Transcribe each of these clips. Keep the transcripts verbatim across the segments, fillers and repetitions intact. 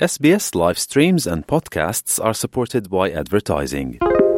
S B S live streams and podcasts are supported by advertising.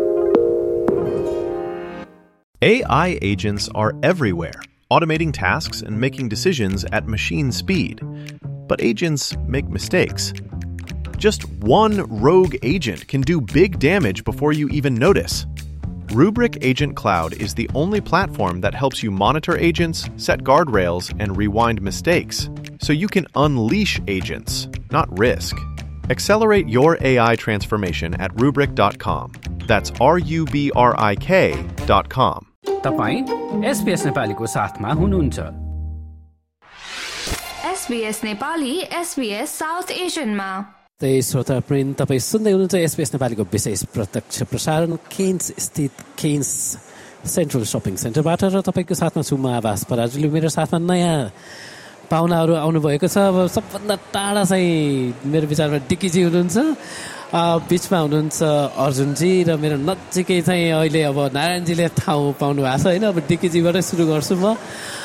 A I agents are everywhere, automating tasks and making decisions at machine speed. But agents make mistakes. Just one rogue agent can do big damage before you even notice. Rubrik Agent Cloud is the only platform that helps you monitor agents, set guardrails, and rewind mistakes, so you can unleash agents, not risk. Accelerate your A I transformation at rubrik dot com. That's R U B R I K dot com. तपाईं S B S नेपालीको साथमा हुनुहुन्छ। S B S Nepali S B S south एशियनमा। त्यही श्रोता प्रिन तपाईं सुन्दै हुनुहुन्छ S B S नेपालीको विशेष प्रत्यक्ष प्रसारण केन्स स्थित केन्स सेन्ट्रल सपिङ सेन्टरबाट र तपाईको साथमा छु म आवास पराजुली। मेरो साथमा नयाँ पाहुनाहरू आउनुभएको छ। अब सबभन्दा टाढा चाहिँ मेरो विचारमा डिकीजी हुनुहुन्छ, बिचमा हुनुहुन्छ अर्जुनजी र मेरो नजिकै चाहिँ अहिले अब नारायणजीले ठाउँ पाउनु भएको छ होइन। अब डिकीजीबाटै सुरु गर्छु म।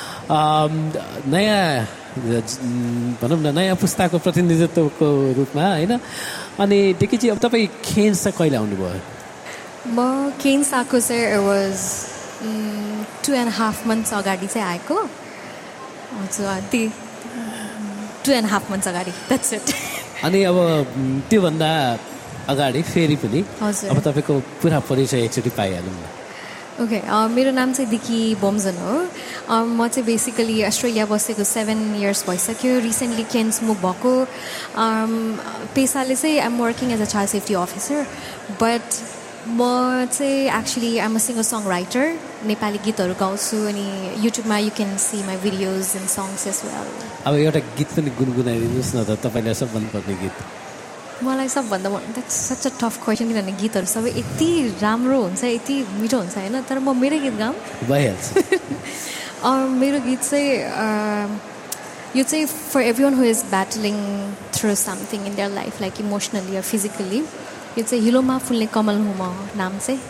नयाँ भनौँ न नयाँ पुस्ताको प्रतिनिधित्वको रूपमा होइन। अनि डिकीजी अब तपाईँ केन्स चाहिँ कहिले आउनुभयो? म केन्स आएको चाहिँ it was two and half months अगाडि चाहिँ आएको। हजुर ती टु एन्ड हाफ मन्थ्स अगाडि, द्याट्स इट। अनि अब त्योभन्दा अगाडि फेरि पनि अब तपाईँको पुरा परिचय एकचोटि पाइहालौँ न। ओके, मेरो नाम चाहिँ दिकी बोम्जन हो। म चाहिँ बेसिकली अस्ट्रेलिया बसेको सेभेन इयर्स भइसक्यो। रिसेन्टली केन्स मुभ भएको। पेसाले चाहिँ I'm working as a child safety officer, but म चाहिँ actually I'm a singer song writer. Nepali गीतहरू गाउँछु अनि युट्युबमा you can see my videos and songs as well. अब एउटा गीत पनि गुनगुनाइदिनुहोस् न त, तपाईँलाई सब मनपर्ने गीत। मलाई सबभन्दा that's such a tough question, किनभने गीतहरू सबै यति राम्रो हुन्छ, यति मिठो हुन्छ होइन। तर म मेरो गीत गाऊँ भइहाल्छ। मेरो गीत चाहिँ यो चाहिँ for every one who is battling through something in their life like emotionally or physically. यो चाहिँ हिलोमा फुल्ने कमल हुँ म नाम चाहिँ।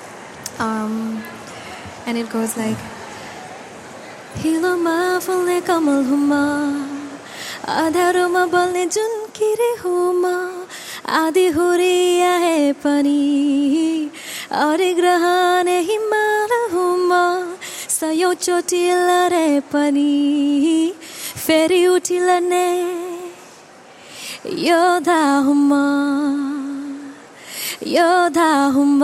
एन्ड इट गोज लाइक हिलोमा फुल्ने कमल हुँ म, अँध्यारोमा बल्ने जुन किरे हुँ म, आधी हुरी आए पनि अरे ग्रहण हिमाल हुँ म, सयौँ चोटि लडे पनि फेरि उठि लड्ने योद्धा हुँ म, योद्धा हुँ म,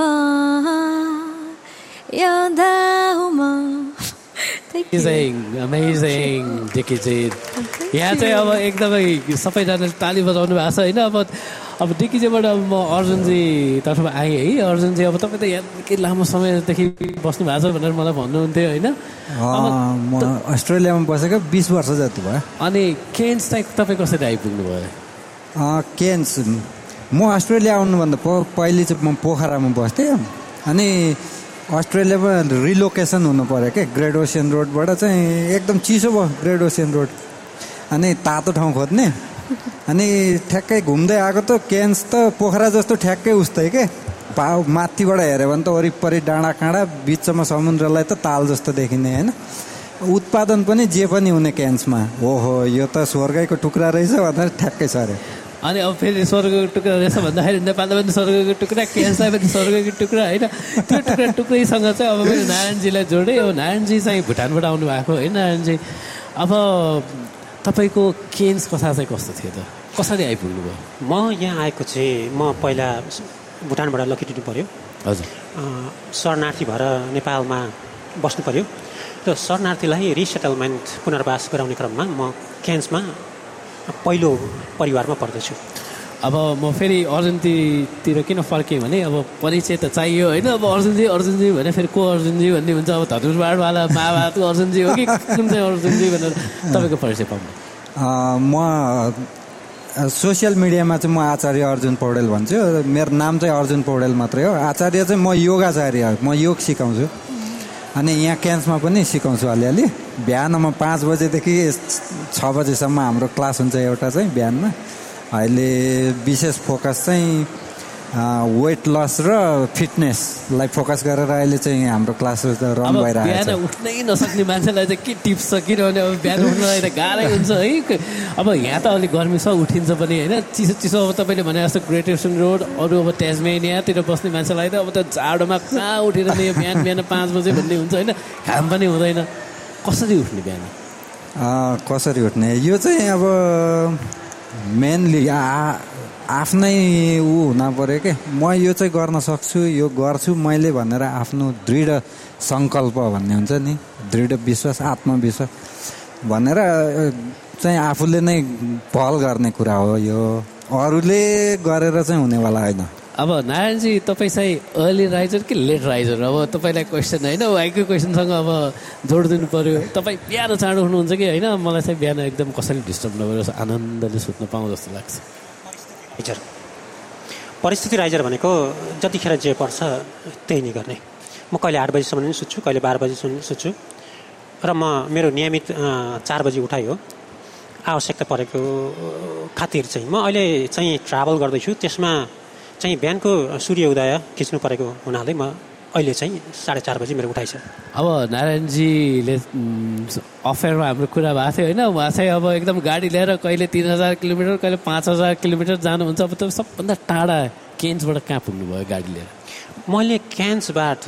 योद्धा हुँ म। Amazing, amazing, डिकीजी। यहाँ चाहिँ अब एकदमै सबैजनाले ताली बजाउनु भएको छ होइन। अब अब डिकीजीबाट म अर्जुनजी तर्फमा आएँ है। अर्जुनजी अब तपाईँ त यहाँ निकै लामो समयदेखि बस्नु भएको छ भनेर मलाई भन्नुहुन्थ्यो होइन। म अस्ट्रेलियामा बसेको बिस वर्ष जति भयो। अनि केन्स चाहिँ तपाईँ कसरी आइपुग्नु भयो? केन्स म अस्ट्रेलिया आउनुभन्दा पहिले चाहिँ म पोखरामा बस्थेँ। अनि अस्ट्रेलियामा रिलोकेसन हुनु पऱ्यो क्या, ग्रेट ओसियन रोडबाट चाहिँ एकदम चिसो भयो ग्रेट ओसियन रोड। अनि तातो ठाउँ खोज्ने। अनि ठ्याक्कै घुम्दै आएको त केन्स त पोखरा जस्तो ठ्याक्कै उस्तै के। पा माथिबाट हेऱ्यो भने त वरिपरि डाँडा काँडा, बिचमा समुद्रलाई त ताल जस्तो देखिने होइन। उत्पादन पनि जे पनि हुने केन्समा। ओहो यो त स्वर्गैको टुक्रा रहेछ भनेर ठ्याक्कै सर्यो। अनि अब फेरि स्वर्गको टुक्रा रहेछ भन्दाखेरि नेपालमा पनि स्वर्गको टुक्रा, केन्सलाई पनि स्वर्गको टुक्रा होइन। त्यो टुक्रा टुक्रैसँग चाहिँ अब मैले नारायणजीलाई जोडेँ। अब नारायणजी चाहिँ भुटानबाट आउनु भएको होइन नारायणजी। अब तपाईँको केन्स कथा चाहिँ कस्तो थियो त, कसरी आइपुग्नु भयो? म यहाँ आएको चाहिँ म पहिला भुटानबाट लकिटिनु पऱ्यो। हजुर। शरणार्थी भएर नेपालमा बस्नु पऱ्यो। र शरणार्थीलाई रिसेटलमेन्ट पुनर्वास गराउने क्रममा म केन्समा पहिलो परिवारमा पर्दछु। अब म फेरि अर्जुनजीतिर किन फर्केँ भने अब परिचय त चाहियो होइन। अब अर्जुनजी अर्जुनजी भने फेरि को अर्जुनजी भन्ने हुन्छ। अब धनुषबाडवाला महाभारतको अर्जुनजी हो कि कुन चाहिँ अर्जुनजी भनेर तपाईँको परिचय पाउनु? म सोसियल मिडियामा चाहिँ म आचार्य अर्जुन पौडेल भन्छु। मेरो नाम चाहिँ अर्जुन पौडेल मात्रै हो। आचार्य चाहिँ म योगाचार्य हो, म योग सिकाउँछु। अनि यहाँ केन्समा पनि सिकाउँछु अलिअलि। बिहानमा पाँच बजेदेखि छ बजेसम्म हाम्रो क्लास हुन्छ एउटा चाहिँ बिहानमा। अहिले विशेष फोकस चाहिँ वेट लस र फिटनेसलाई फोकस गरेर अहिले चाहिँ हाम्रो क्लासेस रन भइरहेको छ। बिहान उठ्नै नसक्ने मान्छेलाई चाहिँ के टिप्स छ किनभने अब बिहान उठ्नलाई त गाह्रै हुन्छ है। अब यहाँ त अलिक गर्मी छ उठिन्छ पनि होइन, चिसो चिसो अब तपाईँले भने जस्तो ग्रेट इस्टर्न रोड अरू अब ट्यास्मेनियातिर बस्ने मान्छेलाई त अब त जाडोमा कहाँ उठेर नि बिहान बिहान पाँच बजे भन्ने हुन्छ होइन, घाम पनि हुँदैन, कसरी उठ्ने बिहान? कसरी उठ्ने यो चाहिँ अब मेनली आफ्नै ऊ हुन पऱ्यो के, म यो चाहिँ गर्न सक्छु यो गर्छु मैले भनेर आफ्नो दृढ सङ्कल्प भन्ने हुन्छ नि, दृढ विश्वास आत्मविश्वास भनेर चाहिँ आफूले नै पहल गर्ने कुरा हो यो, अरूले गरेर चाहिँ हुनेवाला होइन। अब नारायणजी तपाईँ चाहिँ अर्ली राइजर कि लेट राइजर? अब तपाईँलाई क्वेसन होइन भाइको क्वेसनसँग अब जोड दिनु पऱ्यो। तपाईँ बिहान चाँडो उठ्नुहुन्छ कि होइन? मलाई चाहिँ बिहान एकदम कसैले डिस्टर्ब नगरोस् आनन्दले सुत्न पाऊँ जस्तो लाग्छ। राइजर परिस्थिति राइजर भनेको जतिखेर जे पर्छ त्यही नै गर्ने। म कहिले आठ बजीसम्म पनि सुत्छु, कहिले बाह्र बजीसम्म सुत्छु र म मेरो नियमित चार बजी उठाइ हो आवश्यकता परेको खातिर चाहिँ। म अहिले चाहिँ ट्राभल गर्दैछु, त्यसमा चाहिँ बिहानको सूर्य उदय खिच्नु परेको हुनाले म अहिले चाहिँ साढे चार बजी मेरो उठाइ छ। अब नारायणजीले अफेयरमा हाम्रो कुरा भएको थियो होइन, उहाँ चाहिँ अब एकदम गाडी लिएर कहिले तिन हजार किलोमिटर कहिले पाँच हजार किलोमिटर जानुहुन्छ। अब तपाईँ सबभन्दा टाढा केन्सबाट कहाँ पुग्नुभयो गाडी लिएर? मैले क्यान्सबाट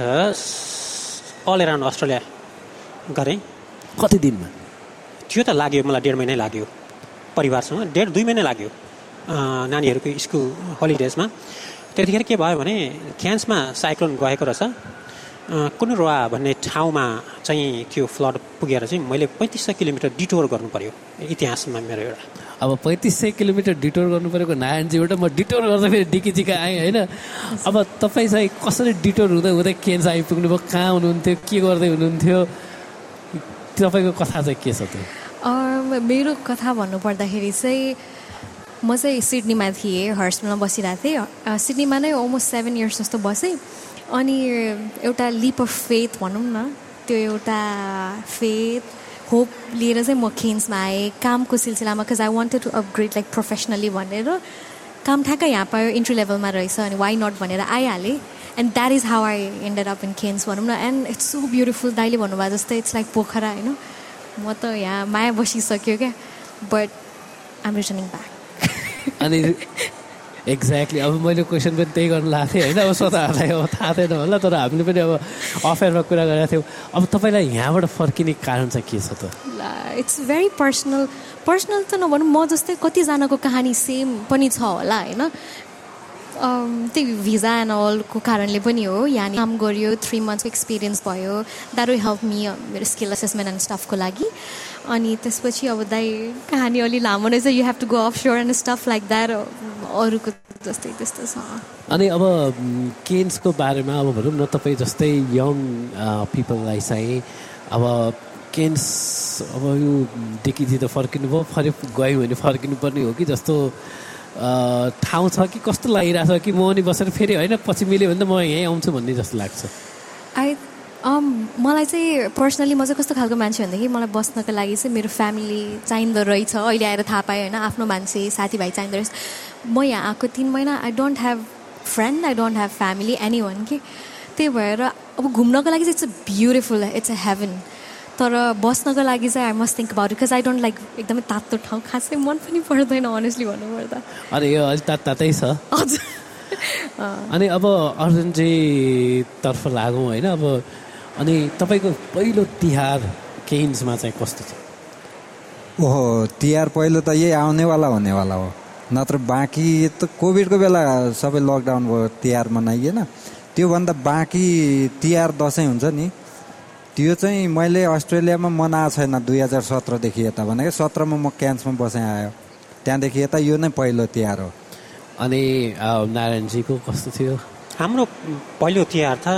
अल एराउन्ड अस्ट्रेलिया गरेँ। कति दिनमा? त्यो त लाग्यो मलाई डेढ महिनै लाग्यो परिवारसँग, डेढ दुई महिना लाग्यो नानीहरूको स्कुल हलिडेजमा। त्यतिखेर के भयो भने क्यान्समा साइक्लोन गएको रहेछ, कुनुरोवा भन्ने ठाउँमा चाहिँ त्यो फ्लड पुगेर चाहिँ मैले पैँतिस सय किलोमिटर डिटोर गर्नु पर्यो इतिहासमा मेरो एउटा। अब पैँतिस सय किलोमिटर डिटोर गर्नु परेको नारायणजीबाट म डिटोर गर्दा फेरि डिकीचिका आएँ होइन। अब तपाईँ चाहिँ कसरी डिटोर हुँदै हुँदै केन्स आइपुग्नु भयो? कहाँ हुनुहुन्थ्यो, के गर्दै हुनुहुन्थ्यो, तपाईँको कथा चाहिँ के छ त्यो? मेरो कथा भन्नुपर्दाखेरि चाहिँ म चाहिँ सिडनीमा थिएँ, हर्स्टमा बसिरहेको थिएँ। सिडनीमा नै अलमोस्ट सेभेन इयर्स जस्तो बसेँ। अनि एउटा लिप अफ फेथ भनौँ न, त्यो एउटा फेथ होप लिएर चाहिँ म केन्समा आएँ कामको सिलसिलामा, because I wanted to upgrade like professionally भनेर। काम ठ्याक्कै यहाँ पायो, इन्ट्री लेभलमा रहेछ, अनि वाइ नट भनेर आइहालेँ। And that is how I ended up in Cannes भनौँ न। एन्ड इट्स सो ब्युटिफुल, दाइले भन्नुभयो जस्तै इट्स लाइक पोखरा होइन। म त यहाँ माया बसिसक्यो क्या, बट आइम रिटर्निङ ब्याक। अनि एक्ज्याक्टली अब मैले क्वेसन पनि त्यही गर्नु लाग्थेँ होइन। अब श्रोताहरूलाई अब थाहा थिएन होला, तर हामीले पनि अब अफेयरमा कुरा गरेका थियौँ। अब तपाईँलाई यहाँबाट फर्किने कारण चाहिँ के छ त? इट्स भेरी पर्सनल पर्सनल त नभनौँ, म जस्तै कतिजनाको कहानी सेम पनि छ होला होइन। त्यही भिजा एन्ड अलको कारणले पनि हो, यहाँ काम गऱ्यो, थ्री मन्थ्सको एक्सपिरियन्स भयो, द्याट विल हेल्प मी मेरो स्किल एसेसमेन्ट एन्ड स्टफको लागि। अनि त्यसपछि अब दाइ कहानी अलि लामो नै छ, you have to go of sure and stuff like that, अरूको जस्तै त्यस्तो छ। अनि अब केन्सको बारेमा अब भनौँ न, तपाईँ जस्तै यङ पिपललाई चाहिँ अब केन्स अब यो देखिदि त फर्किनु भयो, फरि गयो भने फर्किनु पर्ने हो कि जस्तो ठाउँ छ कि कस्तो लागिरहेछ कि म अनि बसेर फेरि होइन पछि मिल्यो भने त म यहीँ आउँछु भन्ने जस्तो लाग्छ? आई मलाई चाहिँ पर्सनली म चाहिँ कस्तो खालको मान्छे भनेदेखि मलाई बस्नको लागि चाहिँ मेरो फ्यामिली चाहिँदो रहेछ। अहिले आएर थाहा पाएँ होइन, आफ्नो मान्छे साथीभाइ चाहिँदो रहेछ। म यहाँ आएको तिन महिना I don't have friend, I don't have family, any one कि। त्यही भएर अब घुम्नको लागि चाहिँ it's a beautiful, it's a heaven. तर बस्नको लागि चाहिँ I must think about because I don't like एकदमै तातो ठाउँ, खासै मन पनि पर्दैन अनेस्टली भन्नुपर्दा। अनि यो अलिक तात तातै छ। हजुर। अनि अब अर्जुनजीतर्फ लागौँ होइन। अब अनि तपाईँको पहिलो तिहार केन्समा चाहिँ कस्तो छ? ओहो, तिहार पहिलो त यही आउनेवाला हुनेवाला हो, नत्र बाँकी त कोभिडको बेला सबै लकडाउन भयो, तिहार मनाइएन। त्योभन्दा बाँकी तिहार दसैँ हुन्छ नि, त्यो चाहिँ मैले अस्ट्रेलियामा मनाएको छैन दुई हजार सत्रदेखि यता। भनेको सत्रमा म क्यान्समा बसेँ आयो, त्यहाँदेखि यता यो नै पहिलो तिहार हो। अनि नारायणजीको कस्तो थियो? हाम्रो पहिलो तिहार त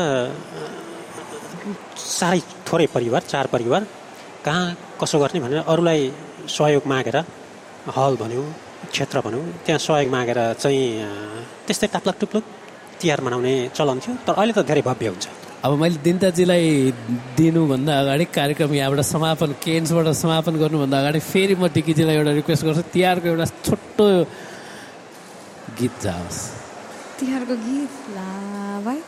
साह्रै थोरै परिवार, चार परिवार, कहाँ कसो गर्ने भनेर अरूलाई सहयोग मागेर, हल भन्यो क्षेत्र भनौँ, त्यहाँ सहयोग मागेर चाहिँ त्यस्तै टाप्लक टुप्लुक तिहार मनाउने चलन थियो। तर अहिले त धेरै भव्य हुन्छ। अब मैले दिन्ताजीलाई दिनुभन्दा अगाडि कार्यक्रम यहाँबाट समापन, केन्सबाट समापन गर्नुभन्दा अगाडि फेरि म डिकीजीलाई एउटा रिक्वेस्ट गर्छु, तिहारको एउटा छोटो गीत जाओस्। तिहारको गीत ला भाइ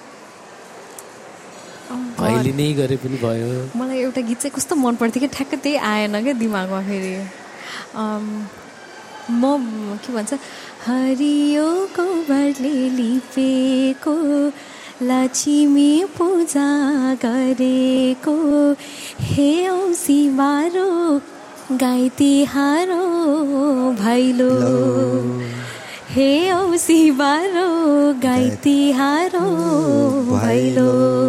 अहिले नै गरे पनि भयो मलाई एउटा गीत चाहिँ कस्तो मन पर्थ्यो कि ठ्याक्क त्यही आएन क्या दिमागमा फेरि म के भन्छ हरियो गोबरले लिपेको लक्ष्मी पूजा गरेको हे औसी बारो गाई तिहारो भैलो हे औसी बारो गाई तिहारो भैलो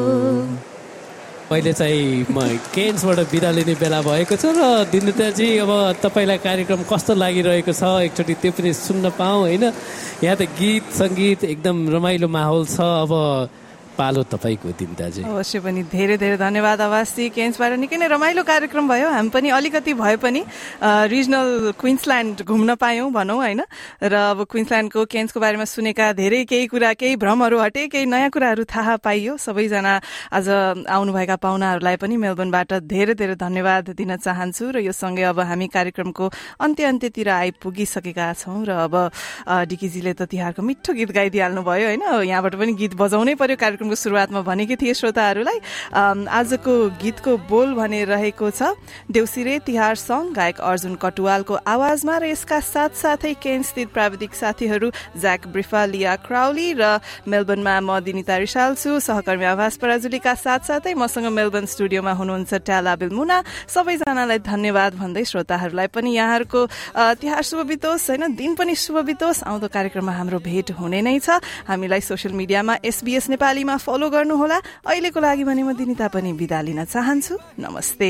मैले चाहिँ म केन्सबाट बिदा लिने बेला भएको छ र दिनुताजी अब तपाईँलाई कार्यक्रम कस्तो लागिरहेको छ एकचोटि त्यो पनि सुन्न पाऊँ होइन यहाँ त गीत सङ्गीत एकदम रमाइलो माहौल छ अब पालो तपाईँको दिनुताजी अवश्य पनि धेरै धेरै धन्यवाद आवासी केन्सबाट निकै नै रमाइलो कार्यक्रम भयो हामी पनि अलिकति भए पनि रिजनल क्विन्सल्यान्ड घुम्न पायौँ भनौँ होइन र अब क्विन्सल्यान्डको केन्सको बारेमा सुनेका धेरै केही कुरा केही भ्रमहरू हटे केही नयाँ कुराहरू थाहा पाइयो सबैजना आज आउनुभएका पाहुनाहरूलाई पनि मेलबर्नबाट धेरै धेरै धन्यवाद दिन चाहन्छु र यो सँगै अब हामी कार्यक्रमको अन्त्य अन्त्यतिर आइपुगिसकेका छौँ र अब डिकीजीले त तिहारको मिठो गीत गाइदिइहाल्नु भयो होइन यहाँबाट पनि गीत बजाउनै पर्यो कार्यक्रम को सुरुवातमा भनेकी थिए श्रोताहरूलाई आजको गीतको बोल भने रहेको छ देउसिरे तिहार सङ गायक अर्जुन कटुवालको आवाजमा र यसका साथसाथै केन स्थित प्राविधिक साथीहरू ज्याक ब्रिफा लिया क्राउली र मेलबर्नमा म दिनिता रिसाल छु सहकर्मी आवास पराजुलीका साथसाथै मसँग मेलबर्न स्टुडियोमा हुनुहुन्छ ट्याला बिलमुना सबैजनालाई धन्यवाद भन्दै श्रोताहरूलाई पनि यहाँहरूको तिहार शुभ बितोस् होइन दिन पनि शुभ बितोस् आउँदो कार्यक्रममा हाम्रो भेट हुने नै छ हामीलाई सोसियल मिडियामा एसबीएस नेपालीमा फलो गर्नुहोला अहिलेको लागि भने म दिनिता पनि बिदा लिन चाहन्छु नमस्ते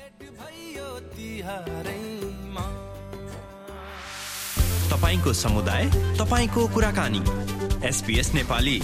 तपाईको समुदाय तपाईको कुराकानी SBS Nepali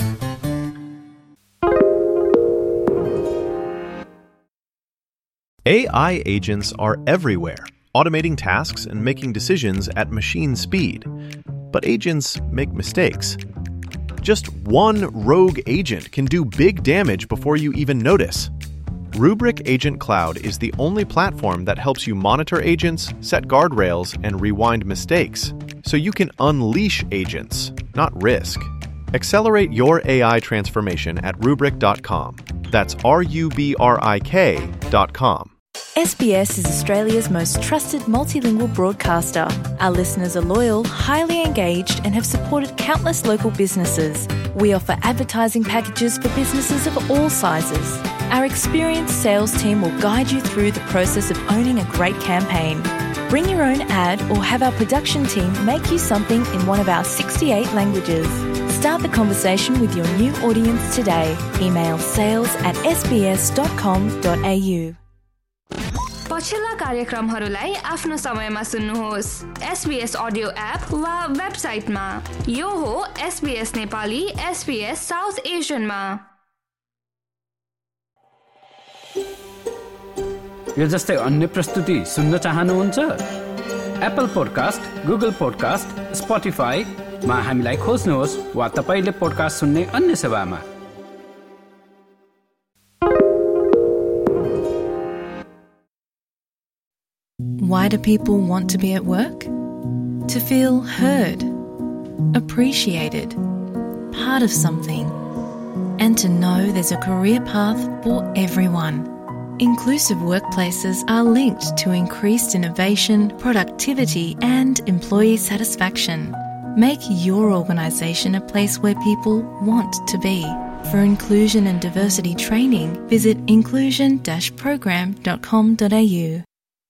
A I agents are everywhere, automating tasks and making decisions at machine speed. But agents make mistakes. Just one rogue agent can do big damage before you even notice. Rubrik Agent Cloud is the only platform that helps you monitor agents, set guardrails, and rewind mistakes, so you can unleash agents, not risk. Accelerate your A I transformation at rubrik dot com. That's R U B R I K dot com. S B S is Australia's most trusted multilingual broadcaster. Our listeners are loyal, highly engaged, and have supported countless local businesses. We offer advertising packages for businesses of all sizes. Our experienced sales team will guide you through the process of owning a great campaign. Bring your own ad or have our production team make you something in one of our sixty-eight languages. Start the conversation with your new audience today. Email sales at s b s dot com dot a u. पछिल्ला कार्यक्रमहरूलाई आफ्नो समयमा सुन्नुहोस् SBS audio app वा वेबसाइटमा यो हो SBS Nepali SBS south एसियनमा यो जस्तै अन्य प्रस्तुति सुन्न चाहनुहुन्छ Apple podcast Google podcast Spotify मा हामीलाई खोज्नुहोस् वा तपाईले पोडकास्ट सुन्ने अन्य सेवामा Why do people want to be at work? To feel heard, appreciated, part of something, and to know there's a career path for everyone. Inclusive workplaces are linked to increased innovation, productivity, and employee satisfaction. Make your organisation a place where people want to be. For inclusion and diversity training, visit inclusion dash program dot com dot a u.